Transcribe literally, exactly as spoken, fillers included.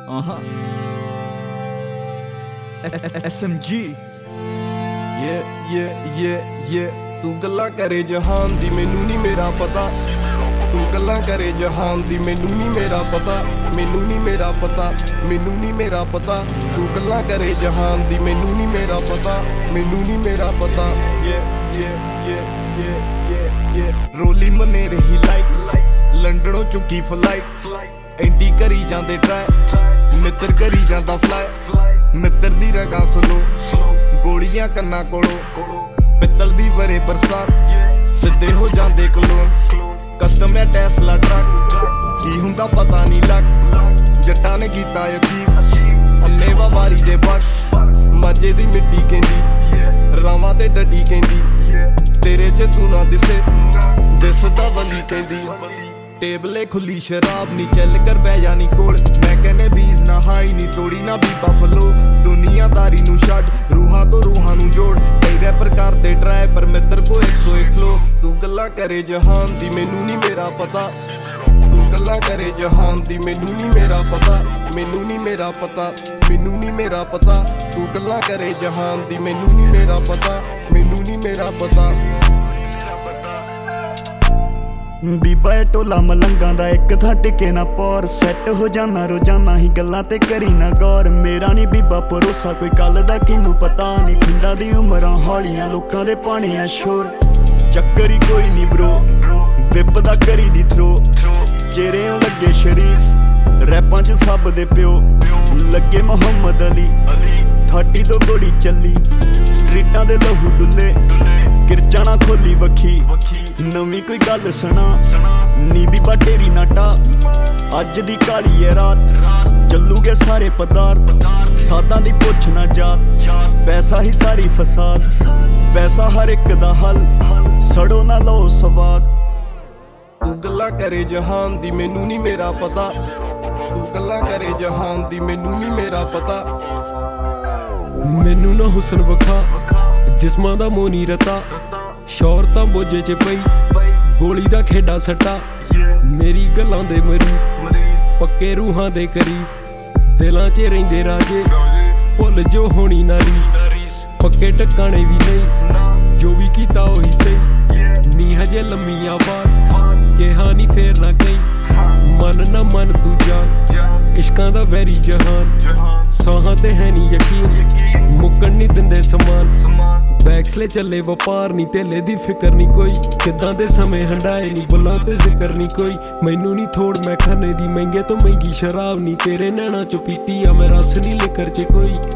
Uh-huh. S M G. Yeah, yeah, yeah, yeah. ਤੂੰ ਗੱਲਾਂ ਕਰੇ ਜਹਾਨ ਦੀ ਮੈਨੂੰ ਨਹੀਂ ਮੇਰਾ ਪਤਾ ਤੂੰ ਗੱਲਾਂ ਕਰੇ ਜਹਾਨ ਦੀ ਮੈਨੂੰ ਨਹੀਂ ਮੇਰਾ ਪਤਾ ਮੈਨੂੰ ਨਹੀਂ ਮੇਰਾ ਪਤਾ ਮੈਨੂੰ ਨਹੀਂ ਮੇਰਾ ਪਤਾ ਤੂੰ ਗੱਲਾਂ ਕਰੇ ਜਹਾਨ ਦੀ ਮੈਨੂੰ ਨਹੀਂ ਮੇਰਾ ਪਤਾ ਮੈਨੂੰ ਨਹੀਂ ਮੇਰਾ ਪਤਾ yeah, yeah, yeah, yeah, yeah, yeah. ਰੋਲੀ ਮਨੇ ਰਹੀ ਲਾਈਕ ਲੰਡਨੋਂ ਚੁੱਕੀ ਫਲਾਈਟ ਐਂਟੀ ਕਰੀ ਜਾਂਦੇ ਟਰਾਈ ਮਿੱਤਰ ਕਰੀ ਜਾਂਦਾ ਫਲਾਈ ਮਿੱਤਰ ਦੀ ਰਗਾਂ ਸਲੋ ਗੋਲੀਆਂ ਕੰਨਾਂ ਕੋਲੋਂ ਪਿੱਤਲ ਦੀ ਵਰੇ ਬਰਸਾਤ ਸਿੱਧੇ ਹੋ ਜਾਂਦੇ ਕਲੋਨ ਕਸਟਮ ਹੈ ਟੈਸਲਾ ਟਰੱਕ ਕੀ ਹੁੰਦਾ ਪਤਾ ਨਹੀਂ ਲੱਗ ਜੱਟਾਂ ਨੇ ਕੀਤਾ ਯਕੀਨ ਅੰਨੇ ਵਾਰੀ ਦੇ ਬਕਸ ਮਾਝੇ ਦੀ ਮਿੱਟੀ ਕਹਿੰਦੀ ਰਾਵਾਂ ਤੇ ਡੱਡੀ ਕਹਿੰਦੀ ਤੇਰੇ ਚ ਤੂੰ ਨਾ ਦਿਸੇ ਦਿਸਦਾ ਵਲੀ ਕਹਿੰਦੀ ਟੇਬਲੇ ਖੁੱਲੀ ਸ਼ਰਾਬ ਨੀ ਚੱਲ ਕਰ ਬਹਿ ਜਾਨੀ ਕੋਲ ਮੈਂ ਕਹਿੰਨੇ ਬੀਜ਼ ਨਾ ਹਾਈ ਨੀ ਤੋੜੀ ਨਾ ਬੀਬਾ ਫਲੋ ਦੁਨੀਆਦਾਰੀ ਨੂੰ ਛੱਡ ਰੂਹਾਂ ਤੋਂ ਰੂਹਾਂ ਨੂੰ ਜੋੜ ਕਈ ਰੈਪਰ ਕਰਦੇ ਟਰਾਈ ਪਰ ਮਿੱਤਰ ਕੋ ਇੱਕ ਸੌ ਇੱਕ ਫਲੋ ਤੂੰ ਗੱਲਾਂ ਕਰੇ ਜਹਾਨ ਦੀ ਮੈਨੂੰ ਨਹੀਂ ਮੇਰਾ ਪਤਾ ਤੂੰ ਗੱਲਾਂ ਕਰੇ ਜਹਾਨ ਦੀ ਮੈਨੂੰ ਨਹੀਂ ਮੇਰਾ ਪਤਾ ਮੈਨੂੰ ਨਹੀਂ ਮੇਰਾ ਪਤਾ ਮੈਨੂੰ ਨਹੀਂ ਮੇਰਾ ਪਤਾ ਤੂੰ ਗੱਲਾਂ ਕਰੇ ਜਹਾਨ ਦੀ ਮੈਨੂੰ ਨਹੀਂ ਮੇਰਾ ਪਤਾ ਮੈਨੂੰ ਨਹੀਂ ਮੇਰਾ ਪਤਾ ਬੀਬਾ ਏ ਟੋਲਾ ਮਲੰਗਾਂ ਦਾ ਇੱਕ ਥਾਂ ਟਿਕੇ ਨਾ ਪੌਰ ਸੈੱਟ ਹੋ ਜਾਣਾ ਰੋਜ਼ਾਨਾ ਹੀ ਗੱਲਾਂ ਤੇ ਕਰੀ ਨਾ ਗੌਰ ਮੇਰਾ ਨਹੀਂ ਬੀਬਾ ਭਰੋਸਾ ਕੋਈ ਕੱਲ ਦਾ ਕਿਨੂੰ ਪਤਾ ਨਹੀਂ ਖਿੰਡਾਂ ਦੀ ਉਮਰਾਂ ਹੌਲੀਆਂ ਲੋਕਾਂ ਦੇ ਪਾਣੇ ਆ ਸ਼ੋਰ ਚੱਕਰ ਹੀ ਕੋਈ ਨਹੀਂ ਬਰੋ ਵਿਪ ਦਾ ਕਰੀ ਦੀ ਥਰੋ ਚਿਹਰਿਆਂ ਲੱਗੇ ਸ਼ਰੀਫ ਰੈਪਾਂ 'ਚ ਸਭ ਦੇ ਪਿਓ ਲੱਗੇ ਮੁਹੰਮਦ ਅਲੀ ਥਰਟੀ ਤੋਂ ਗੋਲੀ ਚੱਲੀ ਸਟਰੀਟਾਂ ਦੇ ਲਹੂ ਡੁੱਲੇ ਗਿਰਚਾ ਨਾ ਖੋਲੀ ਵੱਖੀ ਨਵੀਂ ਕੋਈ ਗੱਲ ਸੁਣਾ ਨੀ ਬੀਬਾ ਤੇਰੀ ਨਾਟਾ ਅੱਜ ਦੀ ਕਾਲੀ ਏ ਰਾਤ ਚੱਲੂਗੇ ਸਾਰੇ ਪਦਾਰਥ ਸਾਦਾਂ ਦੀ ਪੁੱਛ ਨਾ ਜਾਤ ਪੈਸਾ ਹੀ ਸਾਰੀ ਫਸਾਦ ਪੈਸਾ ਹਰ ਇੱਕ ਦਾ ਹੱਲ ਸੜੋ ਨਾ ਲਓ ਸਵਾਦ ਤੂੰ ਗੱਲਾਂ ਕਰੇ ਜਹਾਨ ਦੀ ਮੈਨੂੰ ਨਹੀਂ ਮੇਰਾ ਪਤਾ ਤੂੰ ਗੱਲਾਂ ਕਰੇ ਜਹਾਨ ਦੀ ਮੈਨੂੰ ਨਹੀਂ ਮੇਰਾ ਪਤਾ ਮੈਨੂੰ ਨਾ ਹੁਸਨ ਵਖਾ ਜਿਸਮਾਂ ਦਾ ਮੋਨੀ ਰਤਾ ਸ਼ੌਰ ਤਾਂ ਬੋਝੇ 'ਚ ਪਈ ਗੋਲੀ ਦਾ ਖੇਡਾ ਸੱਟਾ ਮੇਰੀ ਗੱਲਾਂ ਦੇ ਮਰੀ ਪੱਕੇ ਰੂਹਾਂ ਦੇ ਕਰੀਬ ਦਿਲਾਂ 'ਚ ਰਹਿੰਦੇ ਰਾਜੇ ਭੁੱਲ ਜੋ ਹੋਣੀ ਨਾ ਰੀਸ ਪੱਕੇ ਟਿਕਾਣੇ ਵੀ ਨਹੀਂ ਜੋ ਵੀ ਕੀਤਾ ਉਹੀ ਸਹੀ ਨੀ ਹਜੇ ਲੰਮੀਆਂ ਬਾਤ ਕਿਹਾ ਨੀ ਫੇਰ ਨਾ ਗਈ ਮਨ ਨਾ ਮਨ ਤੂੰ ਜਾਨ ਇਸ਼ਕਾਂ ਦਾ ਵੈਰੀ ਜਹਾਨ ਸਾਹਾਂ ਤੇ ਹੈ ਨੀ ਯਕੀਨ ਮੁੱਕਣ ਨੀ ਦਿੰਦੇ ਸਮਾਨ ਬੈਕਸਲੇ ਚੱਲੇ ਵਪਾਰ ਨੀ ਧੇਲੇ ਦੀ ਫਿਕਰ ਨੀ ਕੋਈ ਕਿੱਦਾਂ ਦੇ ਸਮੇਂ ਹੰਡਾਏ ਨੀ ਬੁੱਲਾਂ ਤੇ ਜ਼ਿਕਰ ਨੀ ਕੋਈ ਮੈਨੂੰ ਨੀ ਥੋੜ ਮੈਂ ਖਾਨੇ ਦੀ ਮਹਿੰਗੇ ਤੋਂ ਮਹਿੰਗੀ ਸ਼ਰਾਬ ਨੀ ਤੇਰੇ ਨੈਣਾ ਚੋਂ ਪੀਤੀ ਆ ਮੈਂ ਰਸ ਨੀ ਲਿਕਰ 'ਚ ਕੋਈ